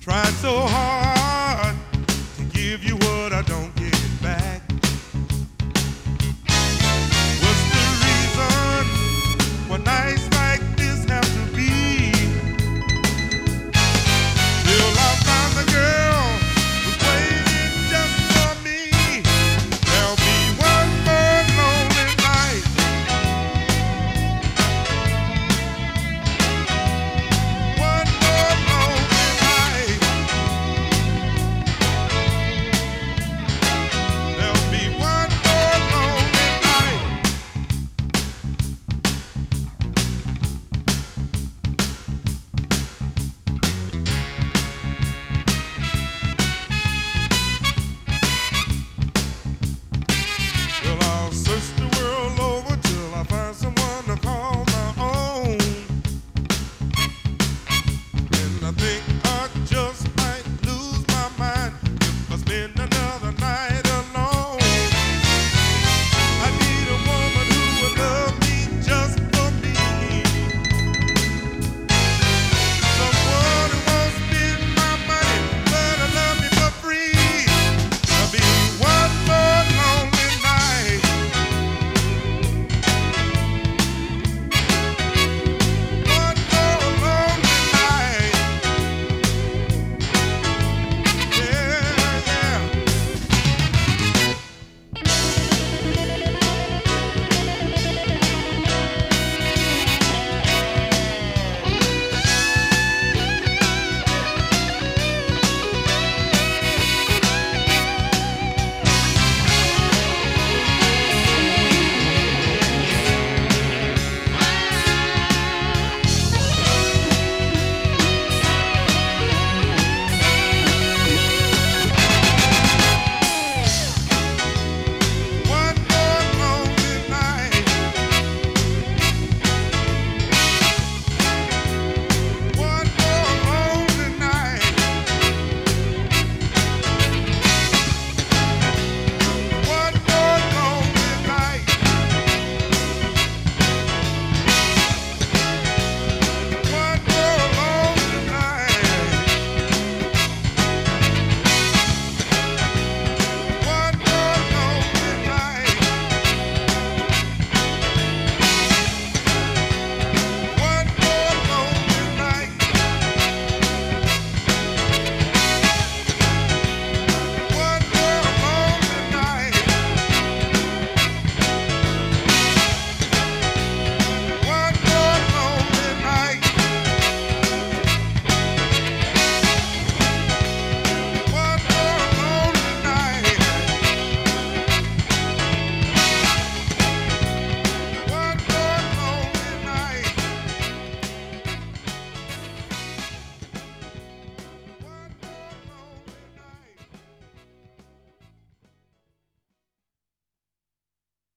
Tried so hard to give you what I don't get back. What's the reason why nights like this have to be? Till I find the girl who's waiting just for me. There'll be one more lonely night. One more lonely night. There'll be one more lonely night. Well, I'll search the world over till I find someone to call my own. And I think